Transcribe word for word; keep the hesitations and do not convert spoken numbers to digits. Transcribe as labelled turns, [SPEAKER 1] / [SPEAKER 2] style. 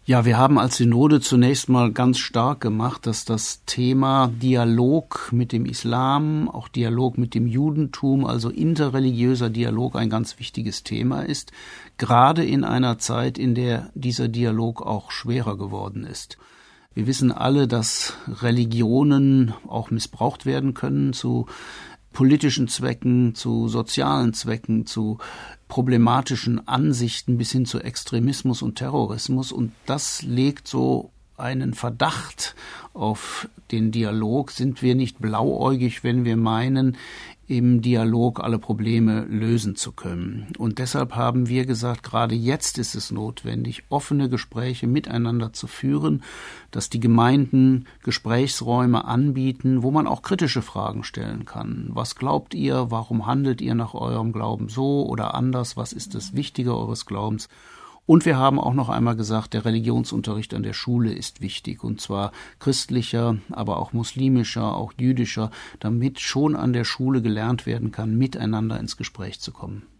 [SPEAKER 1] Ja, wir haben als Synode zunächst mal ganz stark gemacht, dass das Thema Dialog mit dem Islam, auch Dialog mit dem Judentum, also interreligiöser Dialog ein ganz wichtiges Thema ist, gerade in einer Zeit, in der dieser Dialog auch schwerer geworden ist. Wir wissen alle, dass Religionen auch missbraucht werden können zu politischen Zwecken, zu sozialen Zwecken, zu problematischen Ansichten bis hin zu Extremismus und Terrorismus. Und das legt so einen Verdacht auf den Dialog. Sind wir nicht blauäugig, wenn wir meinen, im Dialog alle Probleme lösen zu können? Und deshalb haben wir gesagt, gerade jetzt ist es notwendig, offene Gespräche miteinander zu führen, dass die Gemeinden Gesprächsräume anbieten, wo man auch kritische Fragen stellen kann. Was glaubt ihr? Warum handelt ihr nach eurem Glauben so oder anders? Was ist das Wichtige eures Glaubens? Und wir haben auch noch einmal gesagt, der Religionsunterricht an der Schule ist wichtig, und zwar christlicher, aber auch muslimischer, auch jüdischer, damit schon an der Schule gelernt werden kann, miteinander ins Gespräch zu kommen.